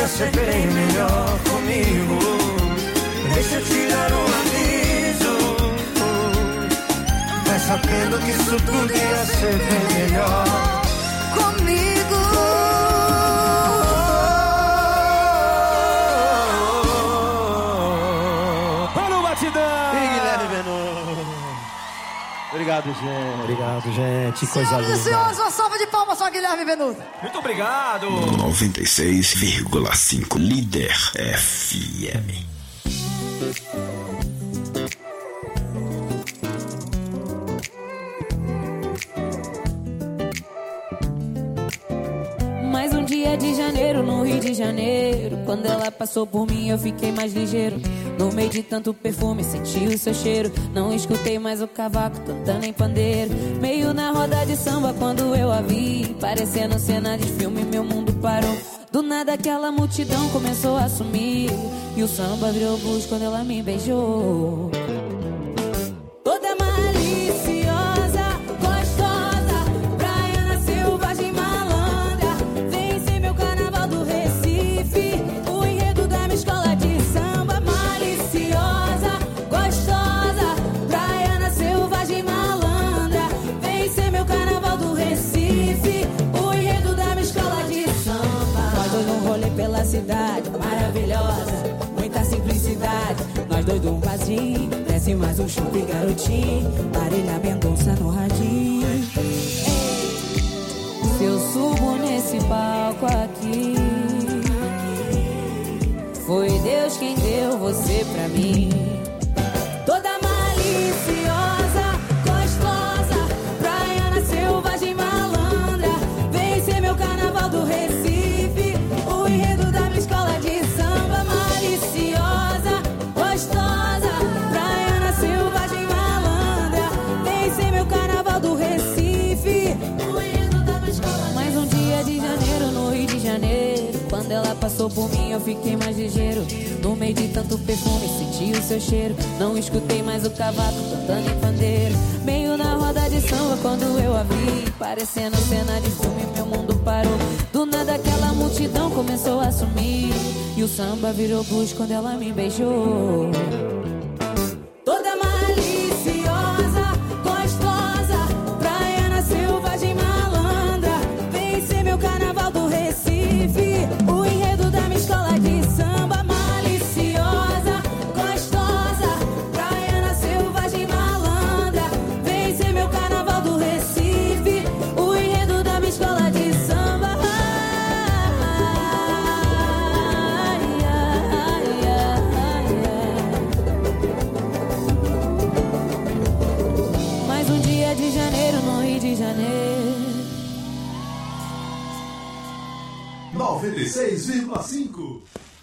ia ser bem melhor comigo. Deixa eu te dar um aviso. Vai sabendo que isso tudo ia ser bem melhor comigo. Para o batidão! Guilherme Benô. Obrigado, gente. Obrigado, gente. Coisa linda. Senhoras, uma salva de palmas para Guilherme Venuto. Muito obrigado. 96,5 Líder FM. Mais um dia de janeiro no Rio de Janeiro. Quando ela passou por mim eu fiquei mais ligeiro. No meio de tanto perfume senti o seu cheiro. Não escutei mais o cavaco cantando em pandeiro. Meio na roda de samba quando eu a vi, parecendo cena de filme, meu mundo parou. Do nada aquela multidão começou a sumir e o samba virou blues quando ela me beijou. Toda maliciosa, gostosa, praiana, selvagem, malandra. Vem ser meu carnaval do Recife, o enredo da minha escola de samba. Maliciosa, gostosa, praiana, selvagem, malandra. Vem ser meu carnaval do Recife, o enredo da minha escola de samba. Nós dois num rolê pela cidade, maravilhosa, muita simplicidade. Nós dois num barzinho, desce mais um chup garotinho, Marília Mendonça no radinho. Se eu subo nesse palco aqui, foi Deus quem deu você pra mim. Toda maliciosa, gostosa, praiana, selvagem, malandra. Vem ser meu carnaval do Recife, o enredo da minha escola de samba. Maliciosa, gostosa, praiana, selvagem, malandra. Vem ser meu carnaval do Recife, o enredo da minha escola. Mais um dia de janeiro no Rio de Janeiro. Quando ela passou por mim eu fiquei mais ligeiro. No meio de tanto perfume senti o seu cheiro. Não escutei mais o cavaco cantando em pandeiro. Meio na roda de samba quando eu a vi, parecendo cena de filme, meu mundo parou. Do nada aquela multidão começou a sumir e o samba virou blues quando ela me beijou. Toda maliciosa, gostosa, praiana, selvagem, malandra. Vem ser meu carnaval do Recife, o enredo da minha escola de samba. Maliciosa, gostosa, praiana, selvagem, malandra. Vem ser meu carnaval do Recife, o enredo da minha escola de samba. Mais um dia de janeiro no Rio de Janeiro. 96,5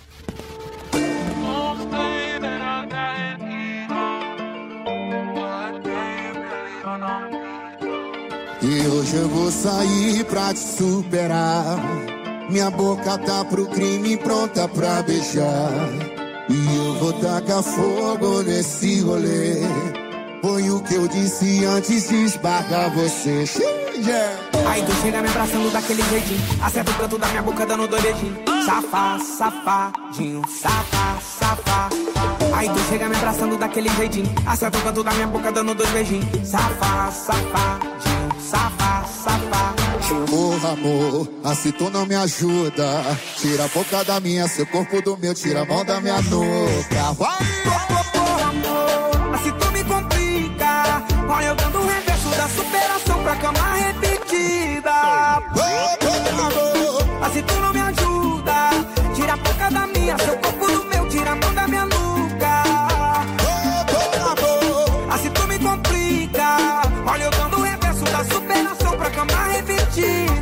E hoje eu vou sair pra te superar. Minha boca tá pro crime, pronta pra beijar. E eu vou tacar fogo nesse rolê. Foi o que eu disse antes de esbarrar você. Aí tu chega me abraçando daquele jeitinho, acerta o canto da minha boca dando dois beijinhos. Safá, safadinho, safá, safá. Aí tu chega me abraçando daquele jeitinho, acerta o canto da minha boca dando dois beijinhos. Safá, safadinho, safá, safá. Porra, amor, assim tu não me ajuda. Tira a boca da minha, seu corpo do meu, tira a mão da minha nuca. Porra, amor, assim tu me complica. Olha eu dando o reverso da superação pra cama repetida. Assim tu não me ajuda. Tira a boca da minha, seu corpo do meu, tira a mão da minha nuca. Assim tu me complica. Olha eu dando o reverso da superação pra cama repetida.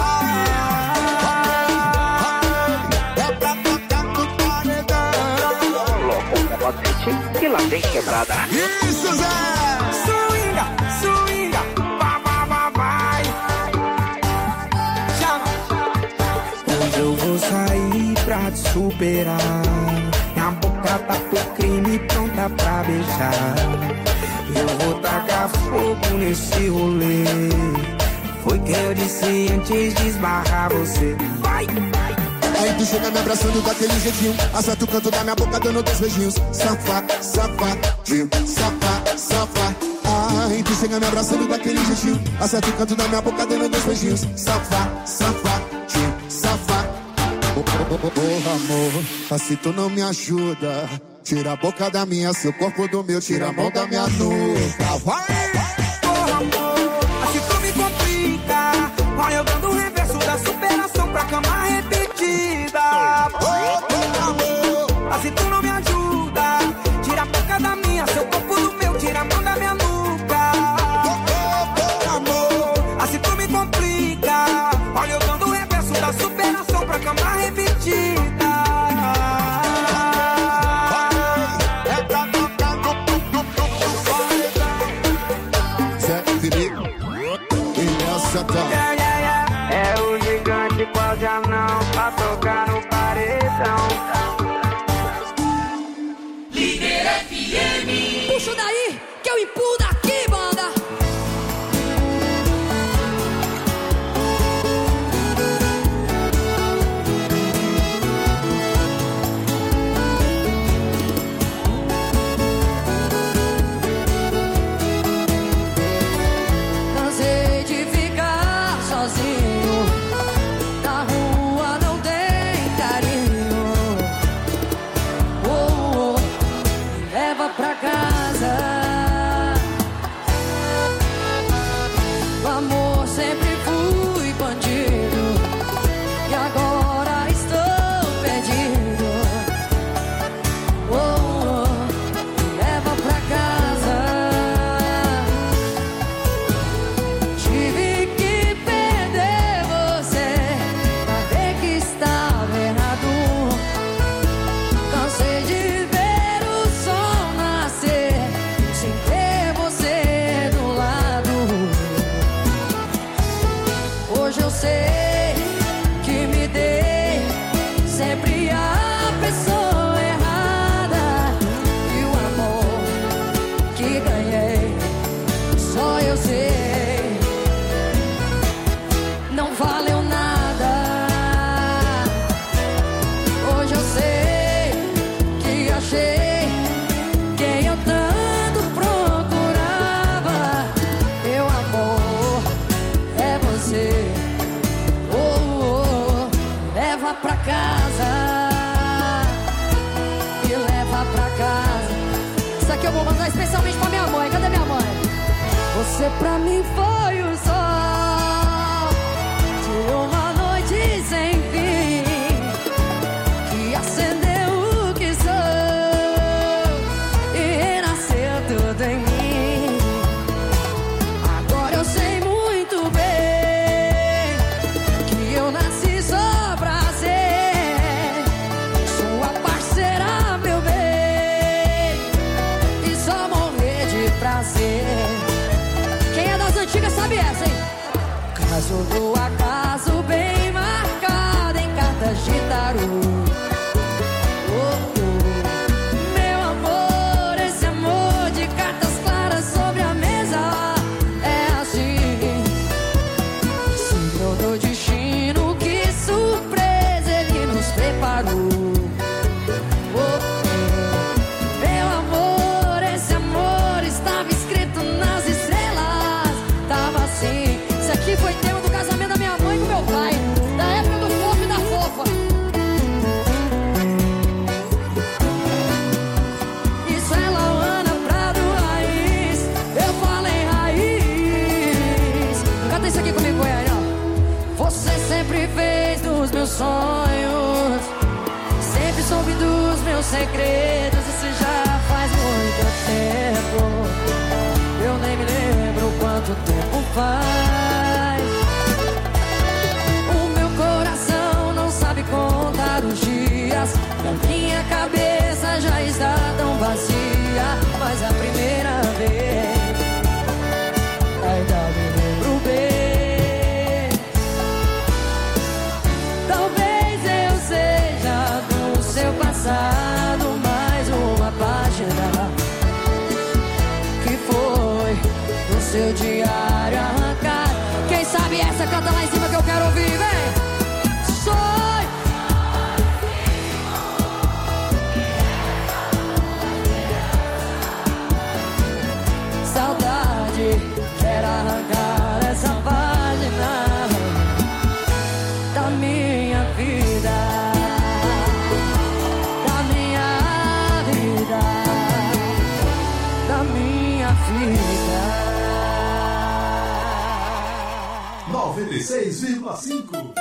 Que lá tem quebrada. Isso, Zé! Swinga, swinga, vai. Hoje eu vou sair pra te superar. Minha boca tá pro crime, pronta pra beijar. Eu vou tacar fogo nesse rolê. Foi que eu disse antes de esbarrar você. Vai. Aí Aí tu chega me abraçando daquele jeitinho, acerta o canto da minha boca dando 2 beijinhos. Safadinho, safadinho. Aí tu chega me abraçando daquele jeitinho, acerta o canto da minha boca dando 2 beijinhos. Safadinho, safadinho. Oh, amor, assim tu não me ajuda. Tira a boca da minha, seu corpo do meu, tira a mão da minha nuca. Vai! Oh, amor, assim tu me complica. Vai eu dando o reverso da superação pra cama repetida. Oh, amor, assim tu não me ajuda. Tira a boca da minha, seu corpo do meu, tira a mão da minha nuca. oh, amor, assim tu me complica. Olha eu dando o reverso da superação pra cama repetida. É o gigante quase anão pra tocar no paredão. Líder FM. Puxa daí que eu empurro daqui, banda. Cansei de ficar sozinho. Na rua não tem carinho. Oh, me leva pra casa. O amor sempre fui bandido. E agora estou perdido. Oh, me leva pra casa. Tive que perder você pra ver que estava errado. Cansei de ver o sol nascer sem ter você do lado. Hoje eu sei que me dei sempre a pessoa errada. E o amor que ganhei só eu sei não valeu nada. Hoje eu sei que achei quem eu tanto procurava. Meu amor é você. Oh, leva pra casa. Me leva pra casa. Isso aqui eu vou mandar especialmente pra minha mãe. Cadê minha mãe? Você pra mim foi o sol de uma noite sem fim, que acendeu o que sou e renasceu tudo em mim. Agora eu sei muito bem que eu nasci só pra ser sua parceira, meu bem, e só morrer de prazer. Quem é das antigas sabe essa, hein? Caso do acaso bem marcado em cartas de tarô. Oh, oh. Meu amor, esse amor de cartas claras sobre a mesa é assim. Signo do destino, que surpresa ele nos preparou. Oh, oh. Meu amor, esse amor estava escrito nas estrelas. Tava assim. Isso aqui foi tema do casamento da minha mãe com meu pai, da época do fofo e da fofa. Isso é Lauana Prado Raiz. Eu falei raiz. Canta isso aqui comigo, Goiânia. Você sempre fez dos meus sonhos, sempre soube dos meus segredos. Isso já faz muito tempo. Eu nem me lembro quanto tempo faz. O meu coração não sabe contar os dias. A minha cabeça já está tão vazia. Mas a primeira vez ainda me lembro bem. Talvez eu seja do seu passado mais uma página que foi do seu diário arrancado. Quem sabe essa canta lá em cima que eu quero ouvir, vem! Sonho 96,5.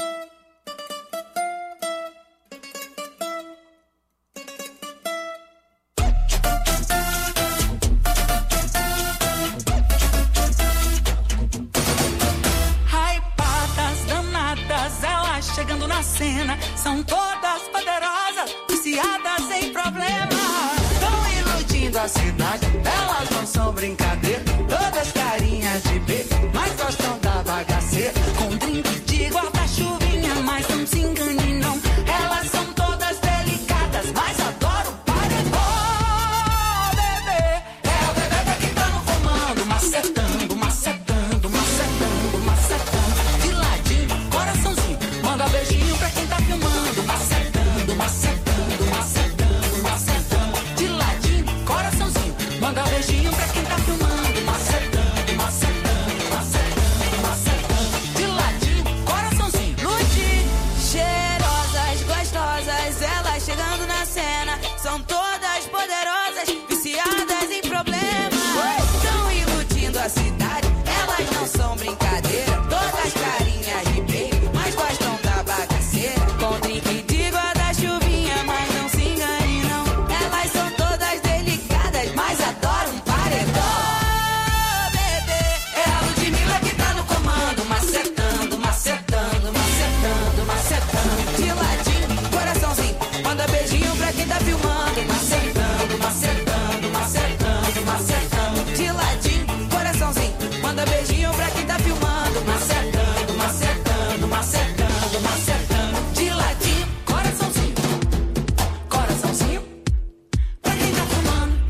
Chegando na cena, são todas poderosas, viciadas em problema. Tão iludindo a cidade, elas não são brincadeira. Todas carinhas de B, mas gostam da bagaceira. Com drink de guarda-chuvinha, mas não se engane não. Elas são todas delicadas, mas adoram paredão. Bebê, é o bebê que tá no comando, macetando, macetando, macetando, macetando. De ladinho, coraçãozinho. Manda beijinho pra quem tá filmando, macetando, macetando, macetando, macetando. De ladinho, coraçãozinho. Manda beijinho pra quem tá filmando, macetando, macetando, macetando, macetando. De ladinho, coraçãozinho. Lute, cheirosas, gostosas, elas chegando na cena. São todas poderosas, viciadas em problema. Tão iludindo a cidade, elas não são brincadeira. Todas carinhas de beijo, mas gostam da bagaceira. Com drink de guarda-chuvinha, mas não se engane não. Elas são todas delicadas, mas adoram um paredão. Bebê, é a Ludmilla que tá no comando, macetando, macetando, macetando, macetando. De ladinho, coraçãozinho, manda beijinho pra quem tá filmando, macetando, macetando, macetando, macetando. De ladinho, coraçãozinho, manda beijinho pra quem tá filmando, macetando, macetando, macetando, macetando. De ladinho, coraçãozinho, coraçãozinho, pra quem tá filmando.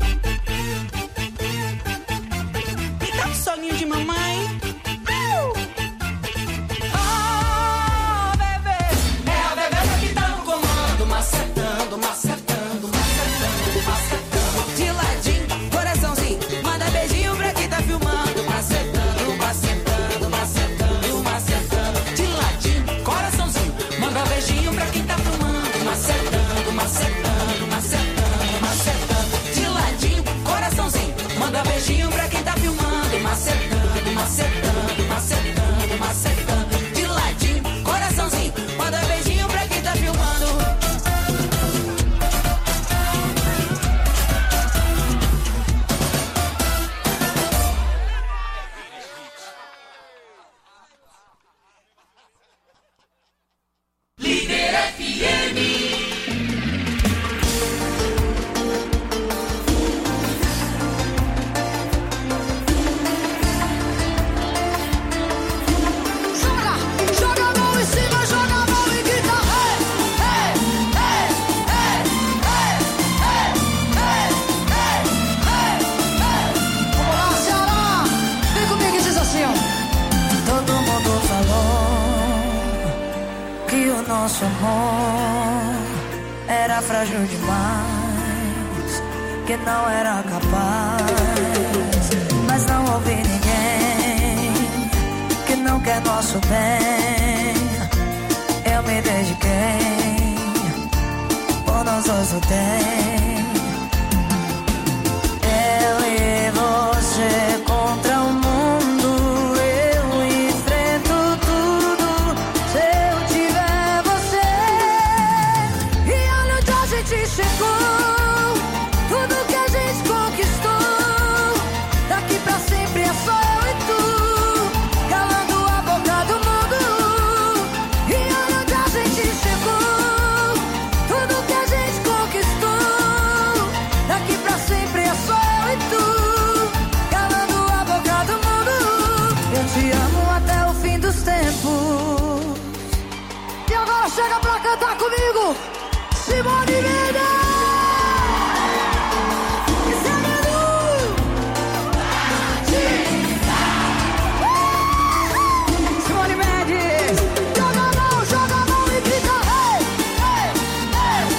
E tá com soninho de mamãe? Oh, bebê, é a bebê que tá no comando, macetando, macetando, macetando, macetando. De ladinho, coraçãozinho, manda beijinho pra quem tá filmando, macetando, macetando, macetando, macetando. De ladinho, coraçãozinho, manda beijinho pra quem tá filmando, macetando, macetando, macetando, macetando. De ladinho, coraçãozinho, manda beijinho pra quem tá filmando, macetando, macetando, macetando, macetando. De ladinho, coraçãozinho, manda beijinho pra quem tá filmando. Líder FM. Joga, joga a mão em cima, joga a mão e grita. Hey, hey, hey, hey, hey, hey, hey, hey, hey, hey. Vamos lá, Ceará. Vem comigo e diz assim, ó. Todo mundo falou que o nosso amor era frágil demais, que não era capaz. Mas não houve ninguém que não quer nosso bem. Eu me dediquei, por nós dois lutei. Eu e você contra o mundo, eu enfrento tudo se eu tiver você. E olha onde a gente chegou, tudo que a gente conquistou. Daqui pra sempre é só eu e tu, calando a boca do mundo. E olha onde a gente chegou, tudo que a gente conquistou. Daqui pra sempre é só eu e tu, calando a boca do mundo. Eu te amo até o fim dos tempos. E agora chega pra cantar comigo, Simone Mendes. Simone Mendes. Joga a mão e grita. Hey, hey, hey,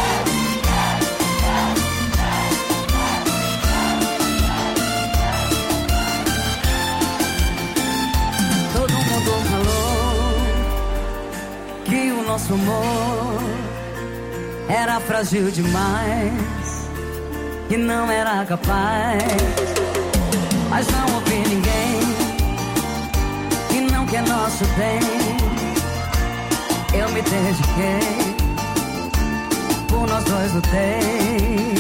Todo mundo falou que o nosso amor era frágil demais, que não era capaz. Mas não houve ninguém que não quer nosso bem eu me dediquei, por nós dois lutei.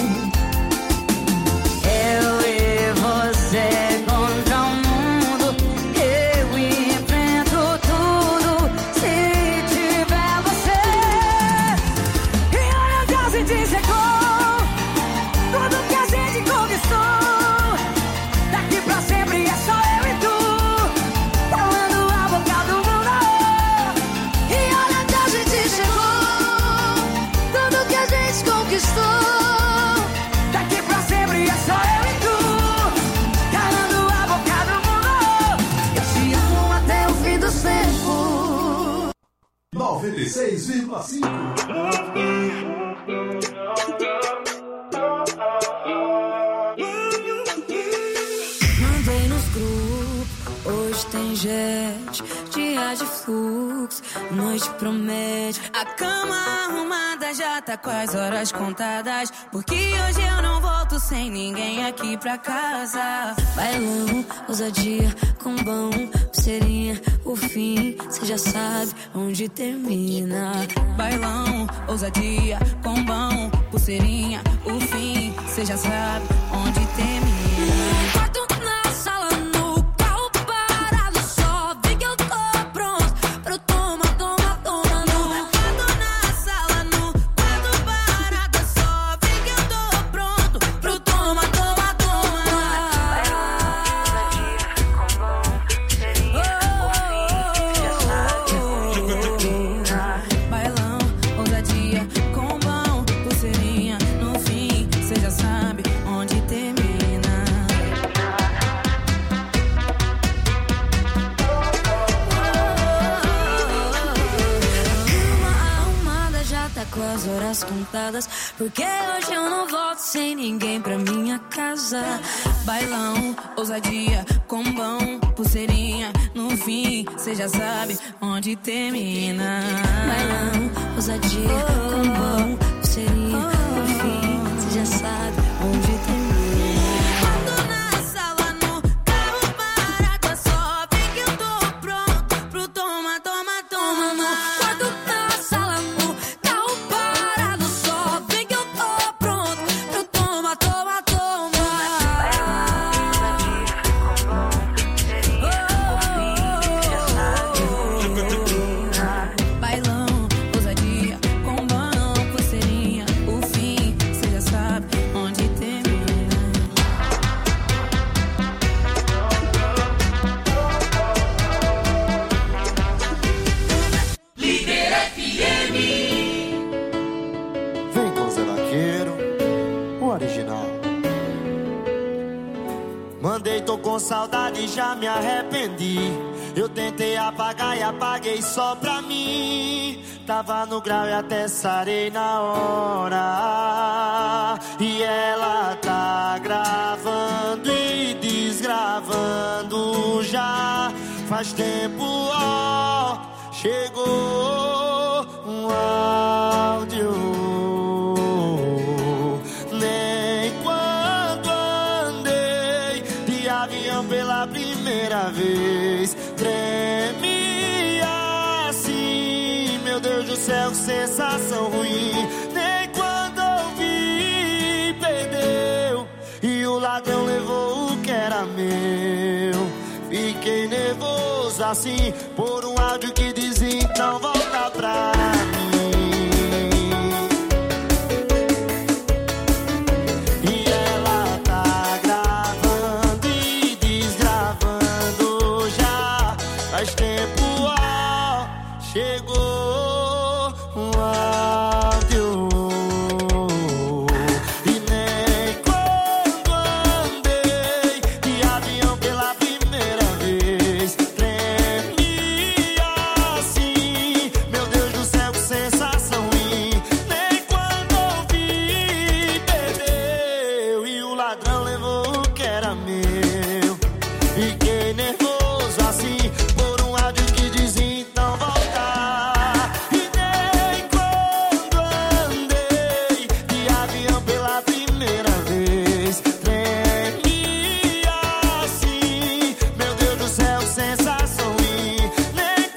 Eu e você contra o mundo, eu enfrento tudo se tiver você. E olha onde a gente chegou, tudo que a gente conquistou, daqui pra sempre é só eu e tu, falando a boca do mundo. E olha onde a gente chegou, tudo que a gente conquistou, daqui pra sempre é só eu e tu, calando a boca do mundo. Eu te amo até o fim dos tempos. 96,5. Mandei nos grupos, hoje tem jet, dia de fluxo, noite promete. A cama arrumada já tá com as horas contadas, porque hoje eu não volto sem ninguém aqui pra casa. Bailão, ousadia, combão, pulseirinha, o fim, cê já sabe onde termina. Bailão, ousadia, combão, pulseirinha, o fim, cê já sabe onde termina. Quarto na sala, no carro parado, só vê que eu tô pronto pro toma, toma, toma. No quarto na sala, no quarto parado, só vê que eu tô pronto pro toma, toma, toma. Bailão, ousadia, combão, pulseirinha, no fim, cê já sabe onde termina. Com as horas contadas, porque hoje eu não volto sem ninguém pra minha casa. Bailão, ousadia, combão, pulseirinha, no fim, cê já sabe onde termina. Bailão, ousadia, combão, pulseirinha, no fim, cê já sabe onde termina. Quando na sala, no carro parado, só vê que eu tô pronto pro toma, toma, toma. Quando na sala, no carro parado, só vê que eu tô pronto pro toma, toma, toma. Bailão, ousadia, combão, pulseirinha, o fim, cê já sabe onde termina. Líder FM. Vem com Zé Vaqueiro, o original. Mandei, tô com saudade, já me arrependi. Eu tentei apagar e apaguei só pra mim. Tava no grau e até sarei na hora. E ela tá gravando e desgravando já. Faz tempo, ó, chegou um áudio. Nem quando andei de avião pela primeira vez tremi assim, meu Deus do céu, que sensação ruim. Nem quando ouvi, perdeu, e o ladrão levou o que era meu. Fiquei nervoso assim por um áudio que diz então volta pra mim. E ela tá gravando e desgravando já. Faz tempo, ó, chegou um áudio. E nem quando andei de avião pela primeira vez tremi assim, meu Deus do céu, que sensação ruim. Nem quando ouvi, perdeu, e o ladrão levou o que era meu. Fiquei nervoso assim por um áudio que diz então voltar. E nem quando andei de avião pela primeira vez tremi assim, meu Deus do céu, sensação ruim. Nem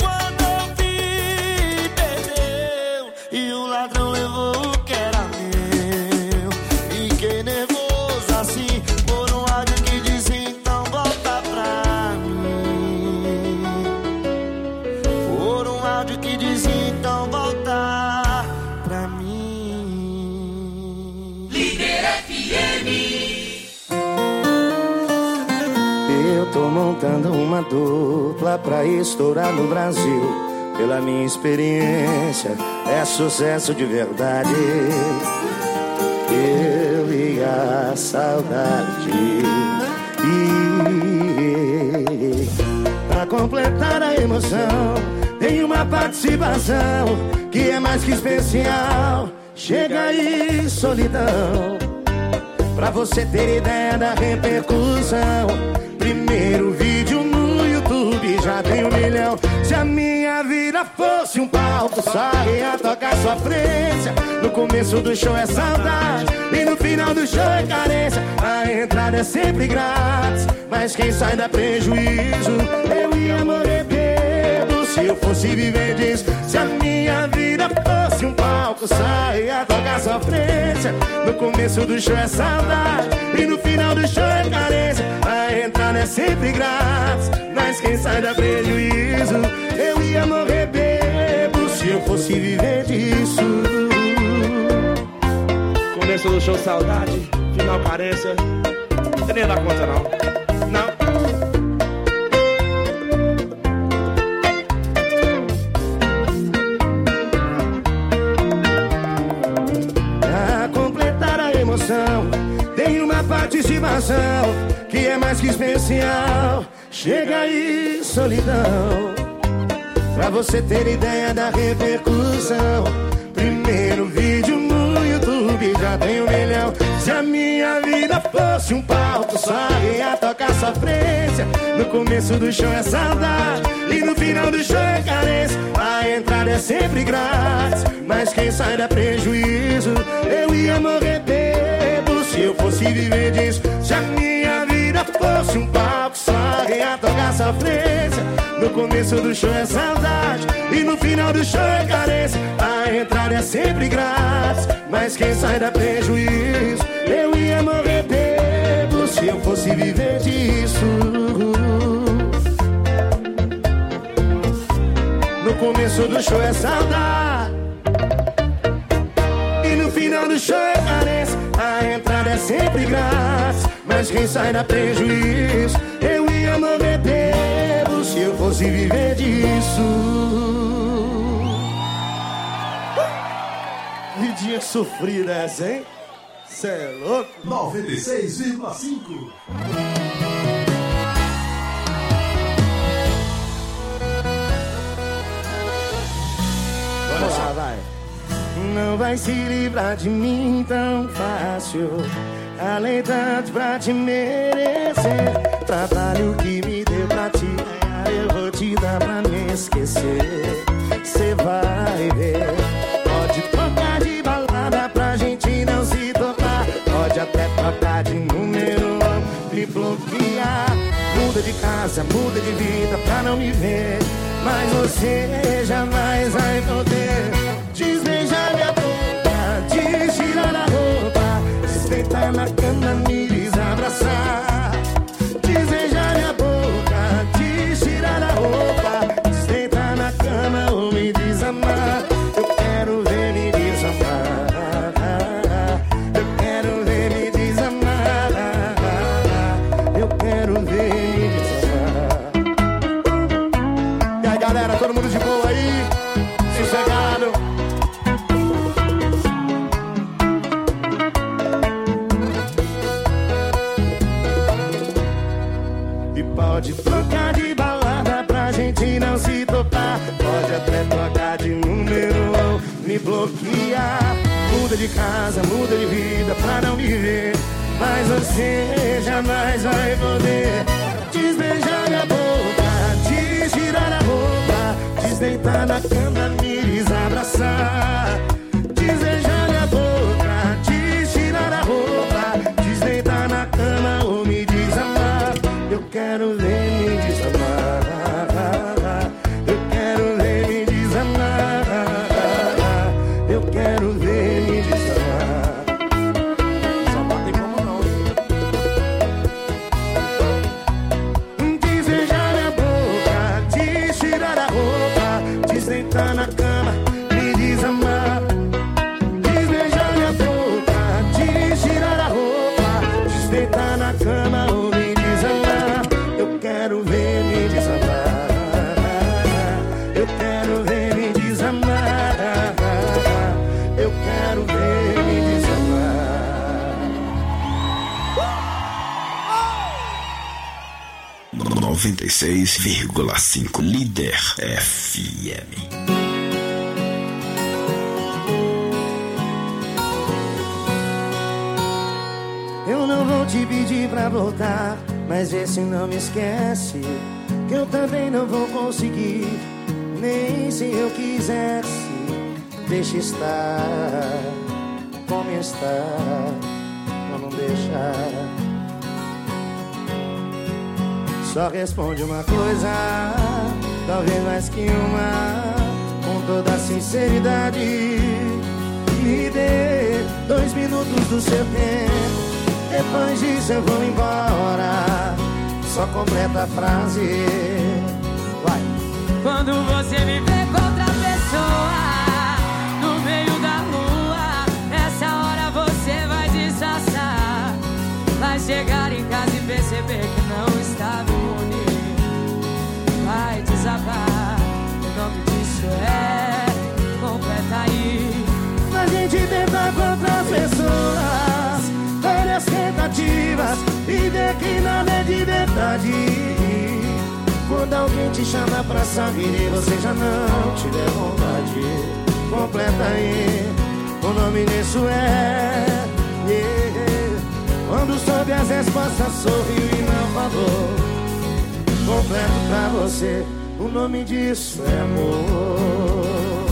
montando uma dupla pra estourar no Brasil. Pela minha experiência, é sucesso de verdade. Eu e a saudade. Pra completar a emoção, tem uma participação que é mais que especial. Chega aí, solidão, pra você ter ideia da repercussão. Primeiro vídeo no YouTube já tem 1 milhão. Se a minha vida fosse um palco, só ia tocar sofrência. No começo do show é saudade e no final do show é carência. A entrada é sempre grátis, mas quem sai dá prejuízo. Eu ia morrer bêbado se eu fosse viver disso. Se a minha vida fosse um palco, só ia tocar sofrência. No começo do show é saudade e no final do show é carência. A entrada é sempre grátis, mas quem sai dá prejuízo. Eu ia morrer bêbado se eu fosse viver disso. Começo do show saudade, final carência. Não tem nem dar conta não. Não. Pra completar a emoção, tem uma participação que é mais que especial. Chega aí, solidão, pra você ter ideia da repercussão. Primeiro vídeo no YouTube já tem 1 milhão. Se a minha vida fosse um palco, só ia tocar sofrência. No começo do show é saudade e no final do show é carência. A entrada é sempre grátis, mas quem sai dá prejuízo. Eu ia morrer bêbado se eu fosse viver disso. Se a minha vida fosse um palco, só ia tocar sofrência. No começo do show é saudade e no final do show é carência. A entrada é sempre grátis, mas quem sai dá prejuízo. Eu ia morrer bêbado se eu fosse viver disso. No começo do show é saudade e no final do show é carência. A entrada é sempre grátis, mas quem sai dá prejuízo. Eu ia morrer bêbado se eu fosse viver disso. Vidinha sofrida essa, hein? Cê é louco? 96,5. Vamos lá, vai. Não vai se livrar de mim tão fácil. Além tanto pra te merecer. Trabalho que me deu pra te ganhar, eu vou te dar pra me esquecer. Cê vai ver. Pode trocar de balada pra gente não se tocar. Pode até trocar de número, me bloquear. Muda de casa, muda de vida pra não me ver. Mas você jamais vai poder desbeijar minha boca, tirar a roupa, deitar na cama, me desabraçar. Desbeijar minha boca, tirar a roupa, deitar na cama ou me desamar. Eu quero ver me desamar. Eu quero ver me desamar. Eu quero ver me desamar. E aí, galera, todo mundo de boa aí? Sossegado? Pode trocar de balada pra gente não se topar. Pode até trocar de número ou me bloquear. Muda de casa, muda de vida pra não me ver. Mas você jamais vai poder desbeijar minha boca, tirar a roupa, desdeitar na cama, me desabraçar. Desbeijar minha boca, tirar a roupa, desdeitar na cama ou me desamar. Eu quero ver me desamar. Eu quero ver me desamar. Eu quero ver me desamar. Só bota em como não. Desejar quero ver me desamar. Eu quero ver me desamar. Eu quero ver me desamar. 96,5 Líder FM. Eu não vou te pedir pra voltar, mas vê se não me esquece, que eu também não vou conseguir, nem se eu quisesse. Deixa estar como está, pra não deixar. Só responde uma coisa, talvez mais que uma, com toda sinceridade. Me dê 2 minutos do seu tempo, depois disso eu vou embora. Só completa a frase. Vai. Quando você me vê com outra pessoa no meio da rua, nessa hora você vai disfarçar. Vai chegar em casa e perceber que não está imune. Vai desabar. O nome disso é completa aí. A gente tenta com outras pessoas, várias tentativas, e vê que nada é de verdade. Quando alguém te chama pra sair e você já não tiver vontade, completa aí. O nome disso é Quando soube as respostas sorriu e não falou. Completo pra você. O nome disso é amor.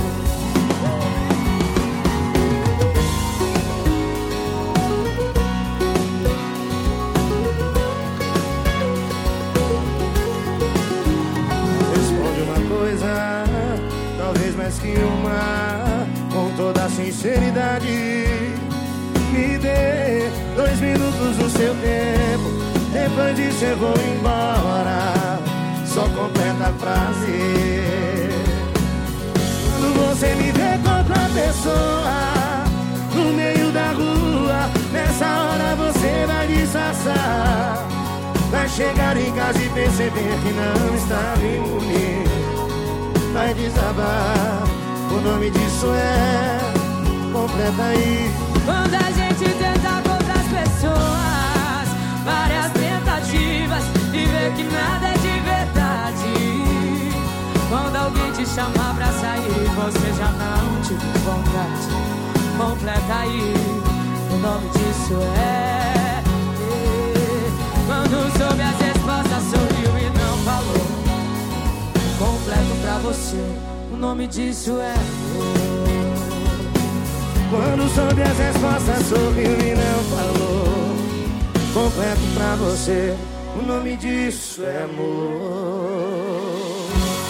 Talvez mais que uma, com toda a sinceridade. Me dê 2 minutos do seu tempo, depois disso eu vou embora. Só completa a frase. Quando você me vê com outra pessoa no meio da rua, nessa hora você vai disfarçar. Vai chegar em casa e perceber que não está imune. Vai desabar. O nome disso é completa aí. Quando a gente tenta com outras pessoas, várias tentativas, e vê que nada é de verdade. Quando alguém te chamar pra sair, você já não tiver vontade, completa aí. O nome disso é quando soube as respostas sorriu e não falou. Completo pra você, o nome disso é amor. Quando soube as respostas sorriu e não falou. Completo pra você, o nome disso é amor.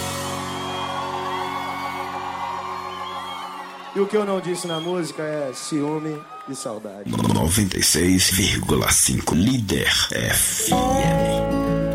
E o que eu não disse na música é ciúme e saudade. 96,5 Líder FM.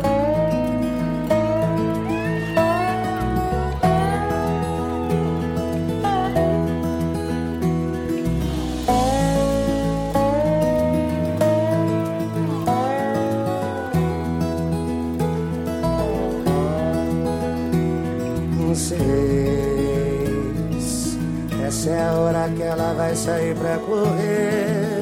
Essa é a hora que ela vai sair pra correr.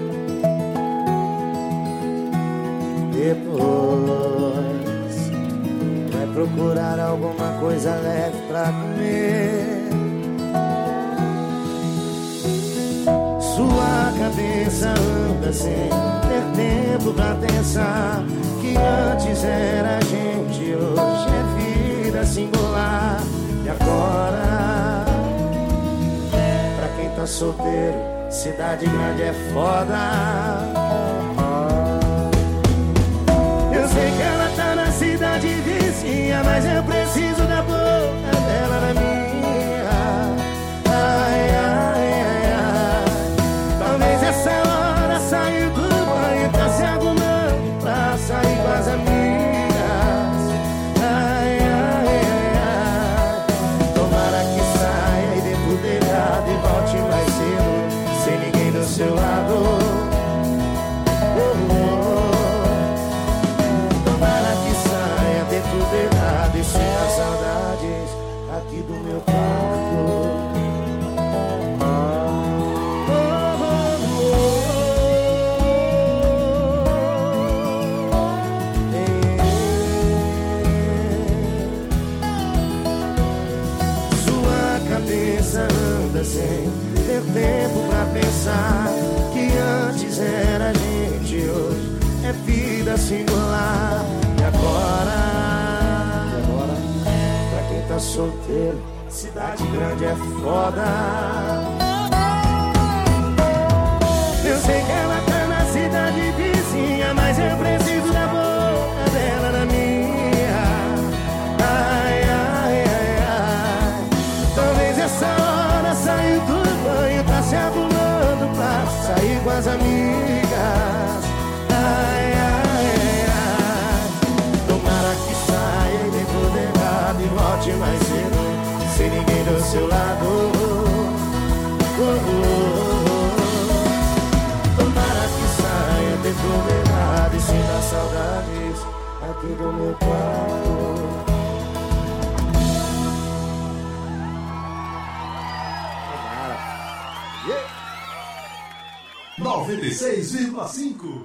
Depois vai procurar alguma coisa leve pra comer. Sua cabeça anda sem ter tempo pra pensar que antes era gente, hoje é vida singular. E agora, pra quem tá solteiro, cidade grande é foda. Eu sei que ela tá na cidade vizinha, mas eu preciso da boca dela na minha. Ai, ai, ai, ai. Talvez essa hora saiu do banho, tá se arrumando pra sair com as amigas. Ai, ai, ai, ai. Tomara que saia e dê tudo errado e volte mais cedo, sem ninguém do seu lado. Tomara que saia, dê tudo errado e sinta saudades aqui do meu quarto. Anda sem ter tempo pra pensar que antes era gente, hoje é vida singular. E agora, pra quem tá solteiro, cidade grande é foda. Eu sei que ela tá na cidade vizinha, mas eu preciso da boca dela na minha. Ai, ai, ai, ai. Talvez essa hora saiu do banho, tá se arrumando pra sair com as amigas. Ai, ai, ai. Tomara que saia e dê tudo errado e volte mais cedo, sem ninguém do seu lado. Tomara que saia, dê tudo errado e sinta saudades aqui do meu quarto. 96,5.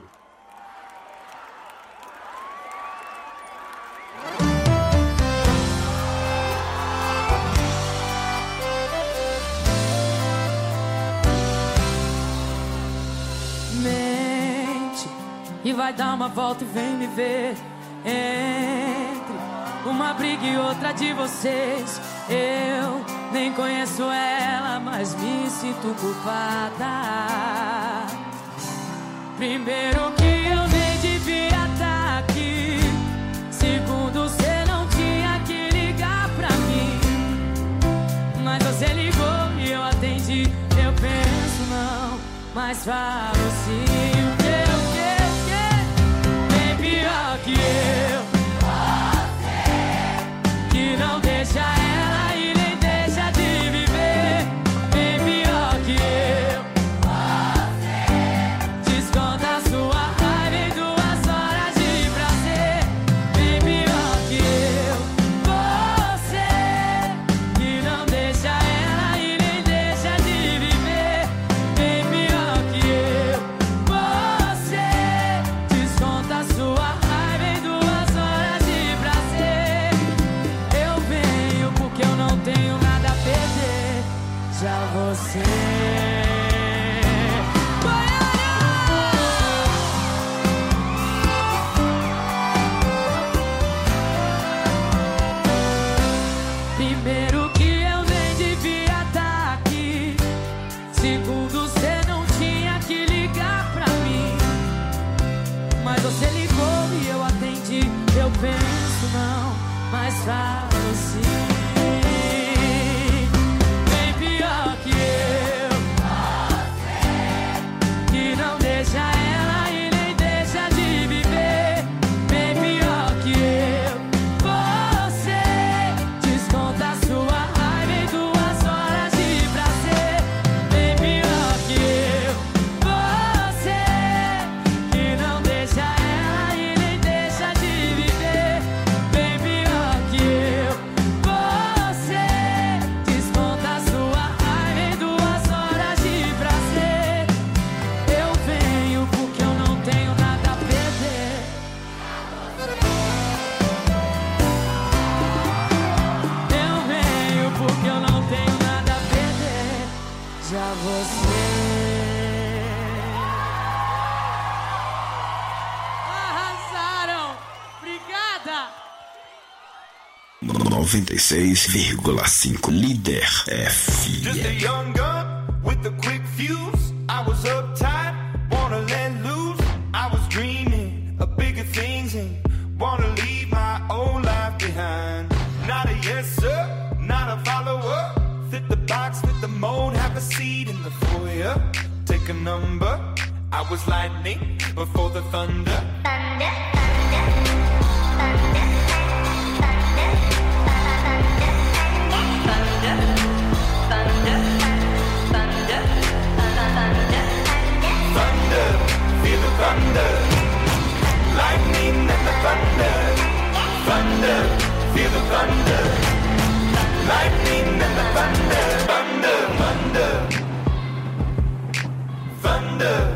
Mente e vai dar uma volta e vem me ver. Entre uma briga e outra de vocês, eu nem conheço ela, mas me sinto culpada. Primeiro que eu nem devia estar aqui. Segundo, você não tinha que ligar pra mim. Mas você ligou e eu atendi. Eu penso não, mas falo sim. O que? Bem pior que eu. Que não deixa ela e nem deixa de viver. Bem pior que eu. Desconta sua raiva em 2 horas de prazer. Bem pior que eu. Você que não deixa ela e nem deixa de viver. Bem pior que eu. Você desconta sua raiva em 2 horas de prazer. Eu venho porque eu não tenho nada a perder. Já você. Primeiro que eu nem devia estar aqui. Segundo, você não tinha que ligar pra mim. Mas você ligou e eu atendi. Eu penso não, mas falo sim. Bem pior que eu. Que não deixa ela e nem deixa de viver. Bem pior que eu. Você desconta sua raiva em 2 horas de prazer. Bem pior que eu. Você que não deixa ela e nem deixa de viver. Bem pior que eu. Você desconta sua raiva em 2 horas de prazer. Eu venho porque eu não tenho nada a perder. Eu venho porque eu não tenho nada a perder. Já você. Arrasaram! Obrigada! 96,5 Líder Just a FM. young gun with a quick fuse. I was uptight, wanna let loose. I was dreaming of bigger things and wanna leave my old life behind. Not a yes sir, not a follower. Fit the box, fit the mold, have a seat in the foyer. Take a number. I was lightning before the thunder. Thunder, feel the thunder. Lightning and the thunder. Thunder. thunder, feel the thunder. Lightning and the thunder, thunder, thunder, thunder.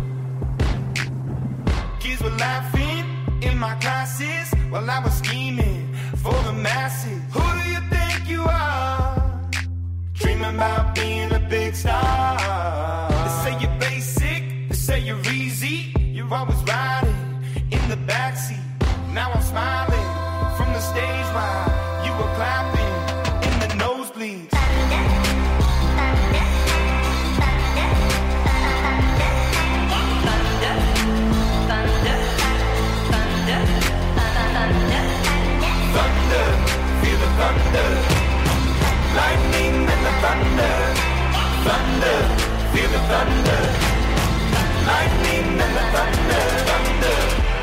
Kids were laughing in my classes while I was scheming for the masses. Who do you think you are? Dreaming about being a big star. They say you're basic, they say you're easy. You're always riding in the backseat. Now I'm smiling from the stage while you were clapping in the nosebleeds. Thunder, feel the thunder. Lightning and the thunder. Thunder, feel the thunder. Lightning and the thunder. Thunder.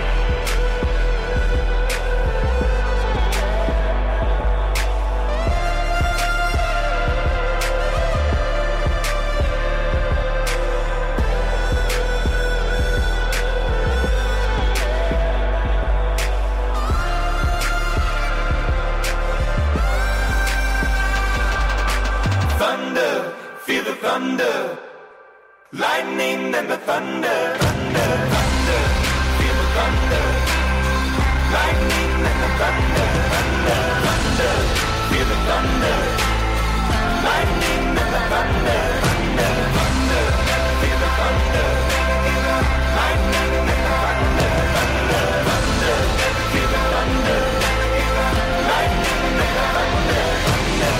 Feel the thunder, lightning and the thunder, thunder, thunder. Feel the thunder, lightning and the thunder, thunder, thunder. Feel the thunder, lightning and the thunder, thunder, thunder. Feel the thunder, lightning and the thunder, thunder, thunder. Feel the thunder, lightning and the thunder, thunder.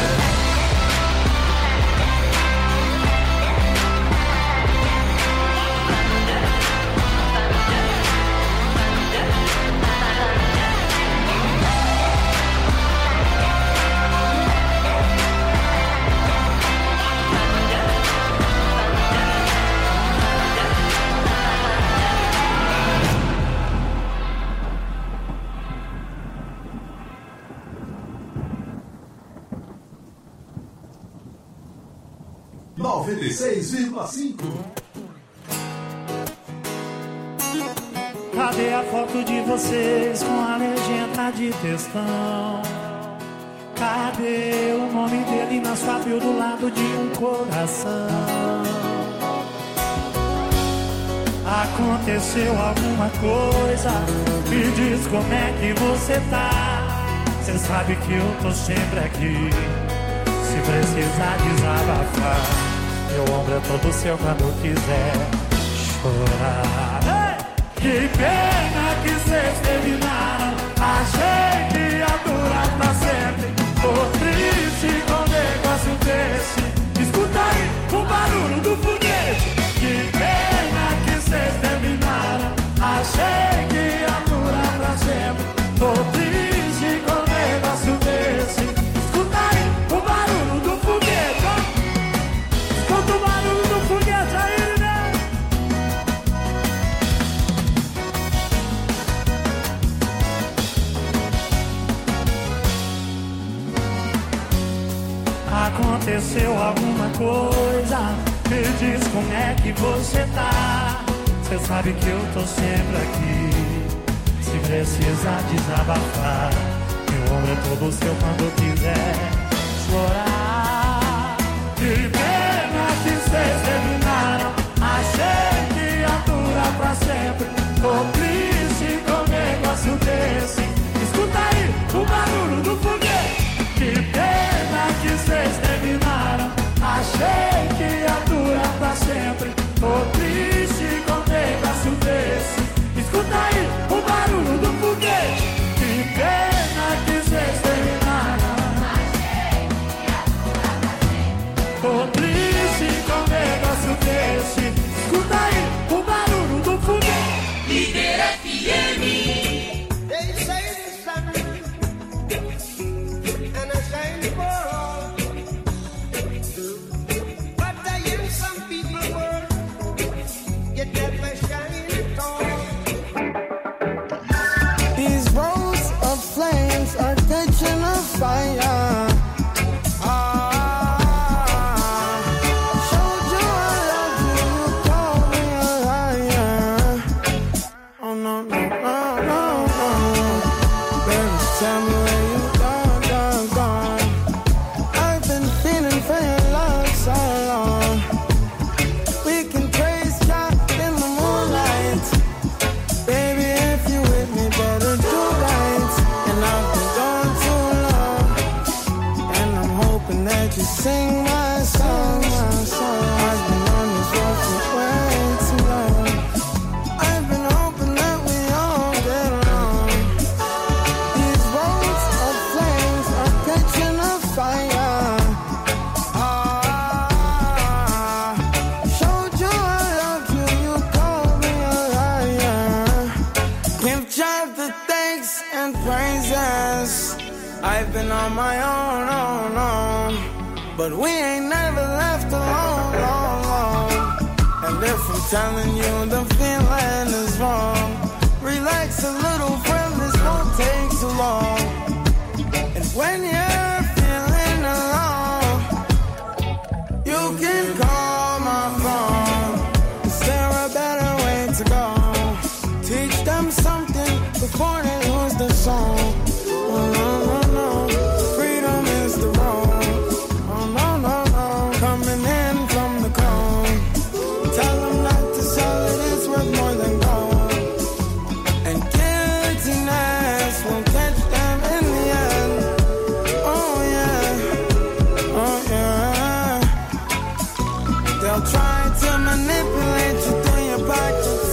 Cadê a foto de vocês com a legenda de textão? Cadê o nome dele na sua bio do lado de um coração? Aconteceu alguma coisa? Me diz como é que você tá. Cê sabe que eu tô sempre aqui, se precisar desabafar. Meu ombro é todo seu quando quiser chorar. Hey! Que pena que cês terminaram. Achei que ia durar pra sempre. Tô triste com um negócio desse. Escuta aí o barulho do foguete. Que pena que cês terminaram. Achei que ia durar pra sempre. Tô triste com um negócio desse. Escuta aí o barulho do foguete. Escuta o barulho do foguete aí, né? Aconteceu alguma coisa? Me diz como é que você tá. Cê sabe que eu tô sempre aqui, se precisar desabafar. Meu ombro é todo seu quando quiser chorar. Que pena que cês terminaram. Achei que ia durar pra sempre. Tô triste com um negócio desse. Escuta aí o barulho do foguete. Que pena que cês terminaram. Achei que ia durar pra sempre. Tô triste com um negócio desse. Escuta aí o barulho do foguete. Que pena que cês terminaram. Achei que ia durar pra sempre. Tô triste com um negócio desse. Escuta aí o barulho do foguete. Líder FM. Fire. Showed you I love you, you call me a liar. Oh no, no, no, no, no. Baby, tell me sing my song. I've been on this road for way too long. I've been hoping that we all get along. These roads of flames are catching a fire. Showed you I loved you, you called me a liar. Give God the thanks and praises. I've been on my own, but we ain't never left alone. And if I'm telling you the feeling is wrong, relax a little, friend, this won't take too long. And when you're feeling alone, you can call my phone. Is there a better way to go? Teach them something before they lose the song. Oh, no, freedom is the road. Oh, no, coming in from the cold. Tell them not to sell it, it's worth more than gold. And guiltiness will catch them in the end. Oh, yeah. They'll try to manipulate you through your pockets.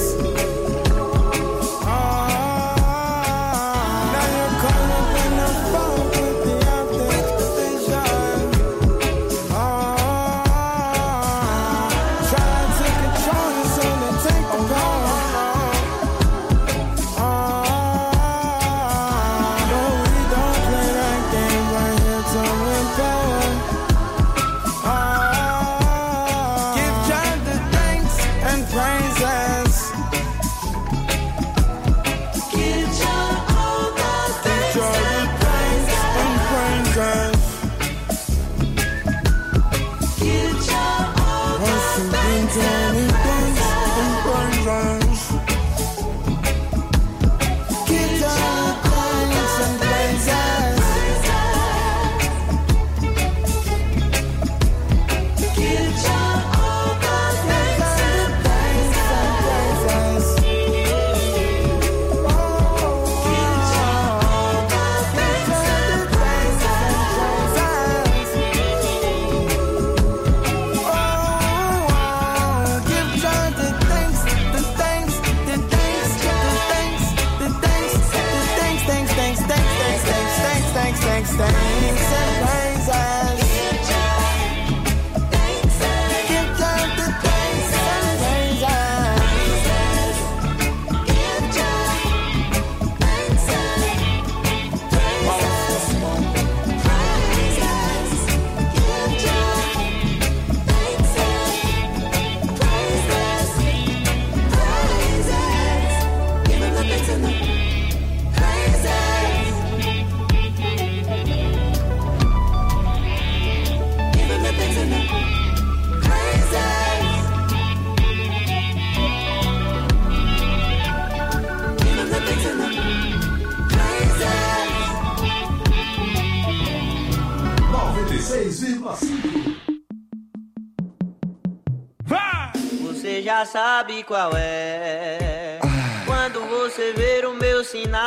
Você já sabe qual é. Quando você ver o meu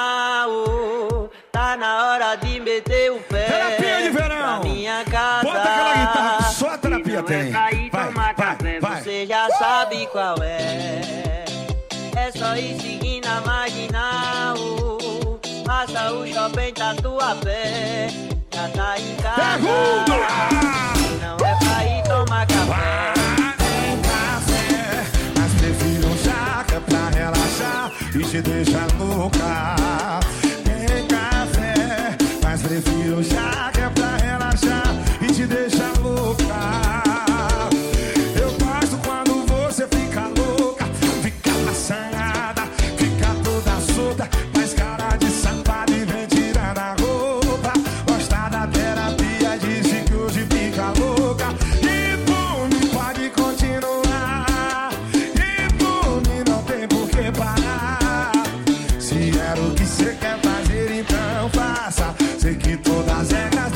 sinal, tá na hora de meter o pé. Terapia de verão. Na minha casa. Bota aquela guitarra, só a terapia tem. Vai, você já sabe qual é. É só ir seguir na marginal. Passa o shopping Tatuapé. Já tá em casa. Não é pra ir tomar café. Prefiro um jaca pra relaxar e te deixar louca. Tem café, mas prefiro um jaca pra relaxar e te deixar louca. Eu gosto quando você fica louca, fica assanhada, fica toda solta, faz cara de safada e vem tirando a roupa. Gosta da terapia, disse que hoje fica louca. E por mim pode continuar. Parar. Se era o que você quer fazer, então faça. Sei que todas as regras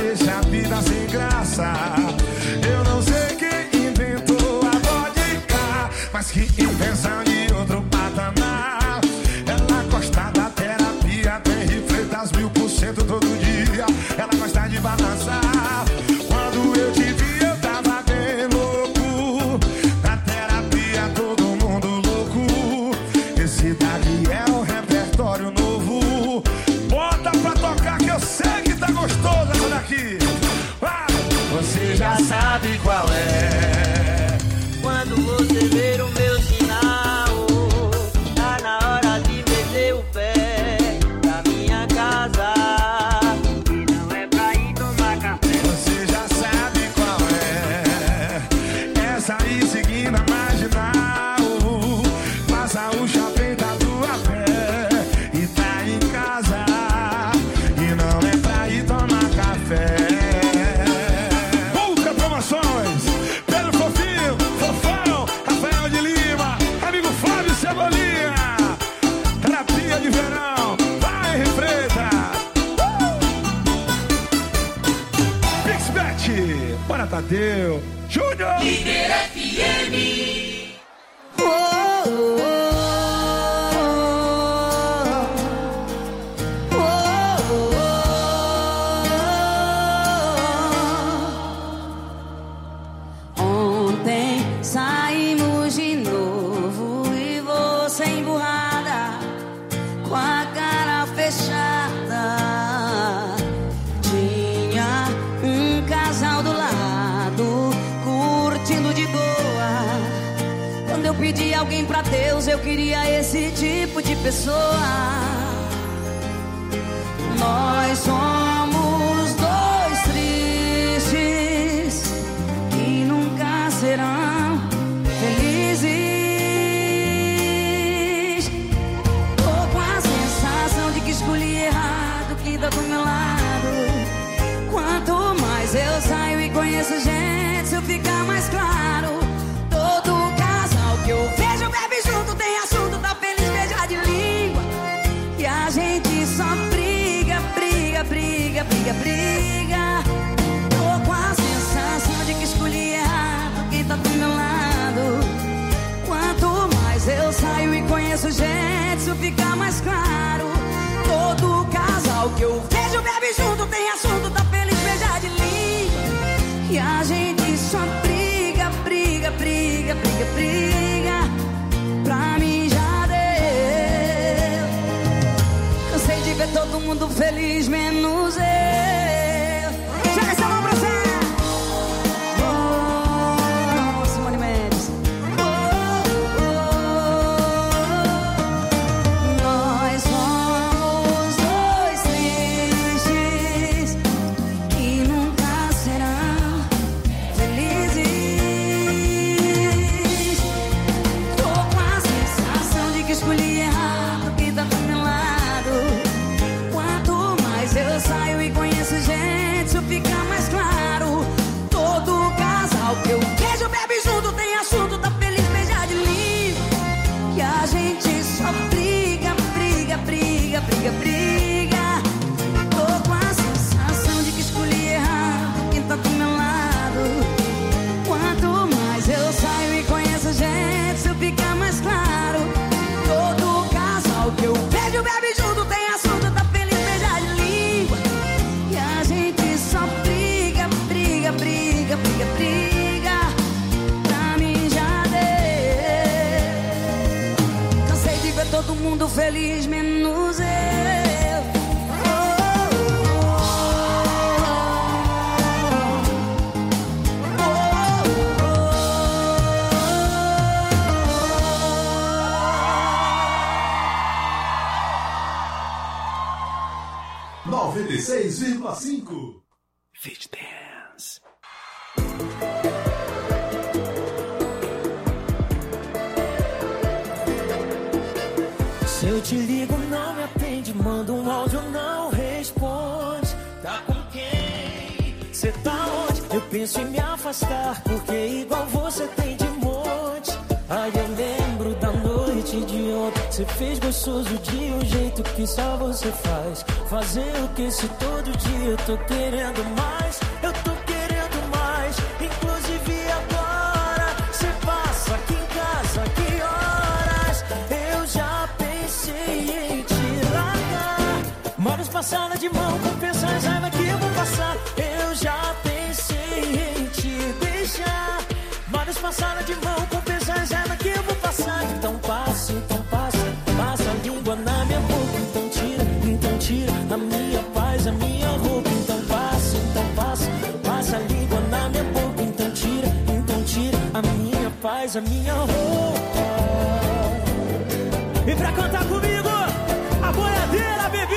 sabe qual é. Quando você ver o meu sinal, tá na hora de meter o pé na minha casa. E não é pra ir tomar café. Você já sabe qual é. É sair seguindo a marginal, passa o shopping da tua pé e tá em casa. E não é pra ir tomar café. Vulca Promoções, Pedro Fofinho, Fofão, Rafael de Lima, amigo Fábio Cebolinha, terapia de verão, vai Refreita, Pixbet, bora Tadeu, Júnior, Líder FM. Ontem saímos de novo e você emburrada, com a cara fechada. Tinha um casal do lado, curtindo de boa. Quando eu pedi alguém pra Deus, eu queria esse tipo de pessoa. Nós somos dois tristes que nunca serão felizes. Tô com a sensação de que escolhi errado, que tá do meu lado. Quanto mais eu saio e conheço gente, isso fica mais claro. Todo casal que eu vejo bebe junto, tem assunto, tá feliz, beija de língua. E a gente só briga, briga, briga, briga, briga. Tô com a sensação de que escolhi errado, que tá do meu lado. Quanto mais eu saio e conheço gente, isso fica mais claro. Todo casal que eu vejo bebe junto, tem assunto, tá feliz, beija de língua. E a gente só briga, briga, briga, briga, briga. Pra mim já deu. Cansei de ver todo mundo feliz, menos eu. Chega essa mão pra você. Oh, Simone Mendes. Nós somos dois tristes que nunca serão felizes. Tô com a sensação de que escolhi errado, que tá do meu lado. Quanto mais eu saio e conheço gente, isso fica mais claro. Todo casal que eu vejo bebe junto, tem assunto, tá feliz, beija de língua. E a gente só briga, briga, briga, briga, briga. Tô com a sensação de que escolhi errado, quem tá do meu lado. Quanto mais eu saio e conheço gente, isso fica mais claro. Todo casal que eu vejo bebe junto, tem assunto, tá feliz, beija de língua. E a gente só briga, briga, briga, briga, briga. Pra mim já deu. Cansei de ver todo mundo feliz, menos eu. Noventa e 96,5. Fit Dance. Se eu te ligo, não me atende. Manda um áudio, não responde. Tá com quem? Cê tá onde? Eu penso em me afastar, porque igual você tem de monte. Aí eu lembro da noite de ontem. Cê fez gostoso de um jeito que só você faz. Fazer o que se todo dia eu tô querendo mais. Eu tô querendo mais. Inclusive agora cê passa aqui em casa, que horas? Eu já pensei em te largar, mas passada de mão, compensa a raiva que eu vou passar. Eu já pensei em te deixar, mas passada de mão, compensa a raiva que eu vou passar. Então passa, passa a língua na minha boca. Então tira a minha paz, a minha roupa. Então passa, passa a língua na minha boca. paz a minha roupa. E pra cantar comigo, a boiadeira, bebê.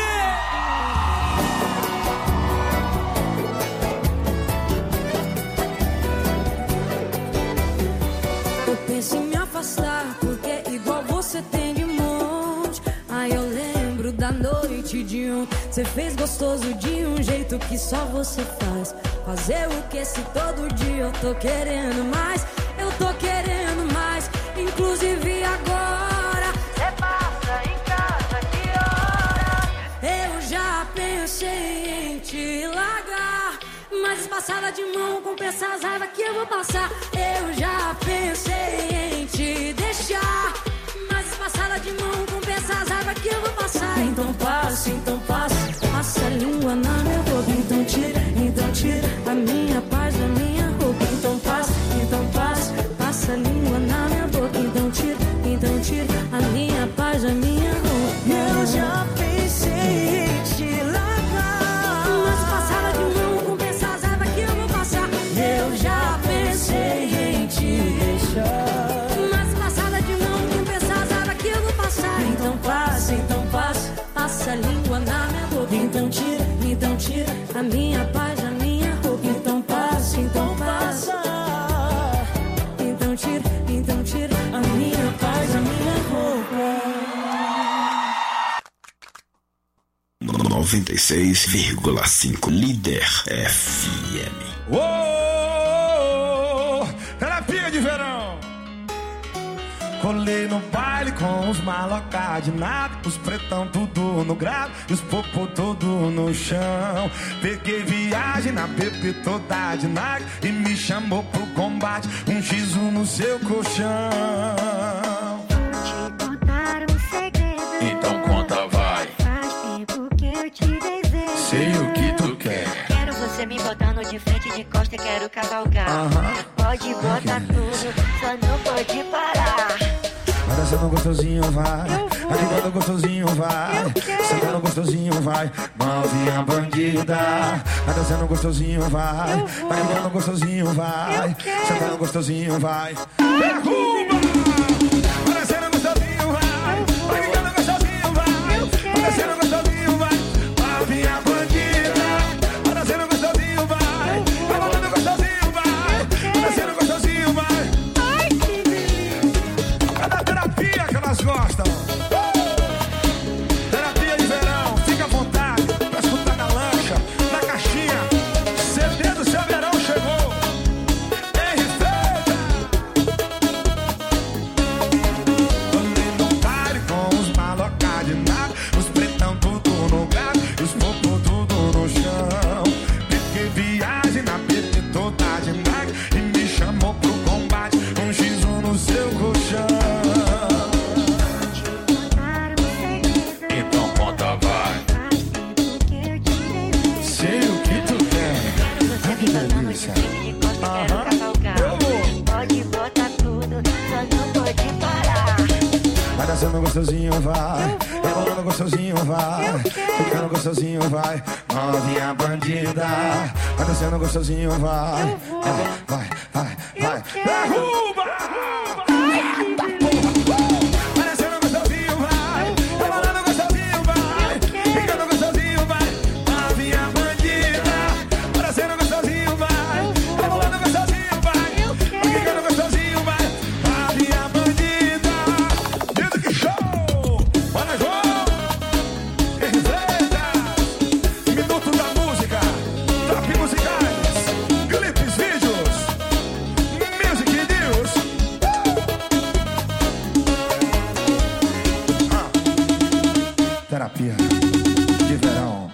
Eu penso em me afastar, porque igual você tem de monte. Aí eu lembro da noite de ontem. Você fez gostoso de um jeito que só você faz. Fazer o que se todo dia eu tô querendo mais. Eu tô querendo mais, inclusive agora. Cê passa em casa, que hora? Eu já pensei em te largar, mas passada de mão compensa as raivas que eu vou passar. Eu já pensei em te deixar, mas passada de mão compensa as raivas que eu vou passar. Então passa, passa a língua na minha boca. Então tira a minha paz da minha roupa. Então passa, passa a língua na minha boca. Então tira a minha paz da minha roupa. Eu já pensei em te largar, mas passada de mão compensa as raivas que eu vou passar. eu já pensei em te deixar, mas passada de mão compensa as raivas que eu vou passar. então passa, passa a língua na minha boca. então tira a minha paz da minha roupa. Então passa, Então tira a minha paz, a minha roupa. 96,5 Líder FM. Uou, terapia de verão. Colei no baile com os malocá de nada, os pretão tudo no grave e os popô tudo no chão. Peguei viagem na BP toda de nada e me chamou pro combate, um X1 no seu colchão. Te contar um segredo. Então conta, vai. Faz tempo que eu te desejo. Sei o que tu quer. Quero você me botando de frente e de costa, quero cavalgar. Pode botar tudo, só não pode parar. Vai dançando gostosinho, vai. Agitando gostosinho, vai. Sentando gostosinho, vai. Novinha bandida. Vai dançando gostosinho, vai. Agitando gostosinho, vai. Sentando gostosinho, vai. Derruba! Vai dançando gostosinho, vai. Agitando gostosinho, vai. Vai dançando gostosinho, vai. Novinha bandida. Vai dançando gostosinho, vai. Vai balando gostosinho, vai. Vai dançando gostosinho, vai. Ai, que delícia. É da terapia que elas gostam. Terapia de verão, fica à vontade pra escutar na lancha, na caixinha. CD do seu verão chegou. Henry Freitas. Andei no baile com os malocá de nada, os pretão tudo no gado, os popô tudo no chão. Peguei viagem na BP toda de nada e me chamou pro combate, um X1 no seu colchão. Então conta, vai. Sei o que tu quer. Ai, que delícia. Pode botar tudo, só não pode parar. Vai dançando gostosinho, vai. Vai rolando gostosinho, vai. Ficando gostosinho, vai. Novinha bandida. Vai dançando gostosinho, vai. Vai. Derruba! Vai dançando gostosinho, vai. Vai rolando gostosinho, vai. Ficando gostosinho, vai. Novinha bandida. Vai dançando gostosinho, vai. Vai rolando gostosinho, vai. Ficando gostosinho, vai. Novinha bandida. Dentro que show! Bora, João! Henry Freitas. Minuto da música. Top musicais. Clipes, vídeos. Music News. Terapia de verão.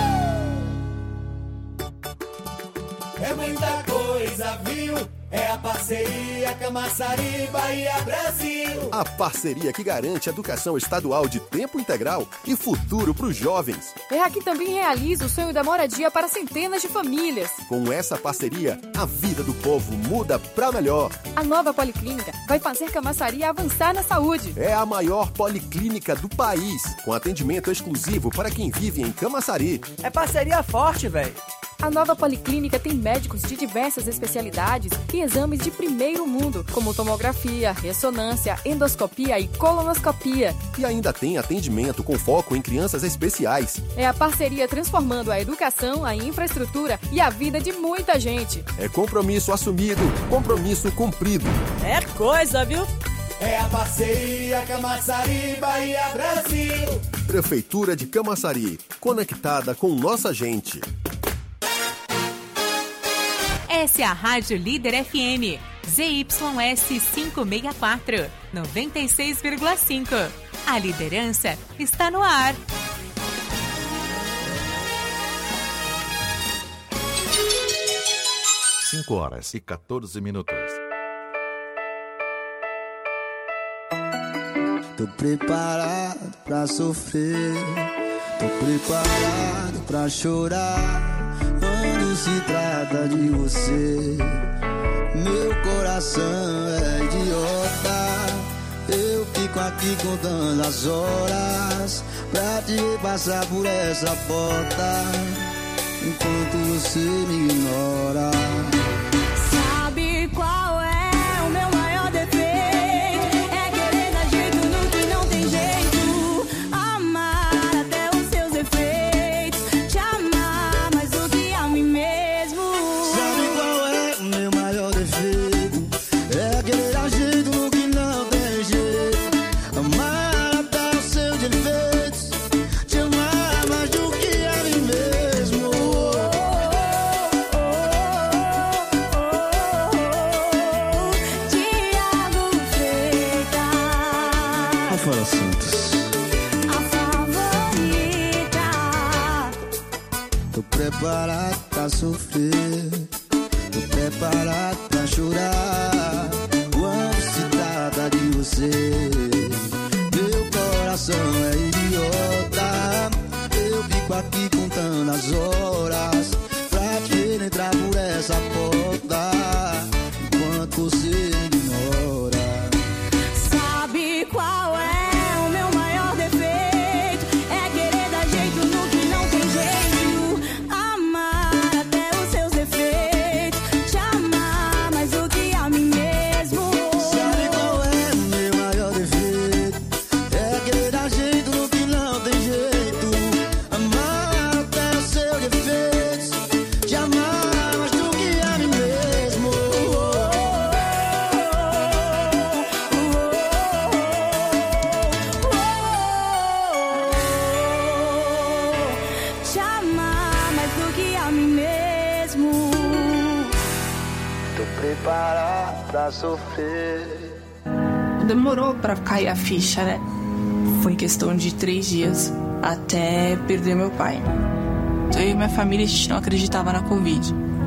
É muita coisa, viu? É a parceria Camaçari, Bahia, Brasil. A parceria que garante educação estadual de tempo integral e futuro para os jovens. É que também realiza o sonho da moradia para centenas de famílias. Com essa parceria, a vida do povo muda para melhor. A nova policlínica vai fazer Camaçari avançar na saúde. É a maior policlínica do país, com atendimento exclusivo para quem vive em Camaçari. É parceria forte, velho. A nova policlínica tem médicos de diversas especialidades e exames de primeiro mundo, como tomografia, ressonância, endoscopia e colonoscopia. E ainda tem atendimento com foco em crianças especiais. É a parceria transformando a educação, a infraestrutura e a vida de muita gente. É compromisso assumido, compromisso cumprido. É coisa, viu? É a parceria Camaçari, Bahia, Brasil. Prefeitura de Camaçari, conectada com nossa gente. Essa é a Rádio Líder FM, ZYS 564, 96,5. A liderança está no ar. Cinco horas e 14 minutos. Tô preparado pra sofrer, tô preparado pra chorar. Quando se trata de você, meu coração é idiota. Eu fico aqui contando as horas pra te passar por essa porta, enquanto você me ignora. Sabe qual é o meu maior defeito? É querer dar jeito no que não tem jeito, amar até os seus defeitos, te amar mais do que a mim mesmo. Sabe qual é o meu maior defeito? É querer dar jeito no que não tem jeito, amar até os seus defeitos, te amar mais do que a mim mesmo. Tiago Freitas, Rafael Santos. a favorita. Tô preparado pra sofrer, tô preparado pra chorar. Quando se trata de você, meu coração é idiota. Eu fico aqui contando as horas pra te entrar por essa porta, enquanto você me ignora. Sabe qual é o meu maior defeito? É querer dar jeito no que não tem jeito, amar até os seus defeitos, te amar mais do que a mim mesmo. Sabe qual é o meu maior defeito? É querer dar jeito no que não tem jeito, amar até os seus defeitos, te amar mais do que a mim mesmo. Te amar mais do que a mim mesmo. Tô preparado pra sofrer. Demorou pra cair a ficha, né? Foi questão de 3 dias até perder meu pai. Eu e minha família, a gente não acreditava na Covid.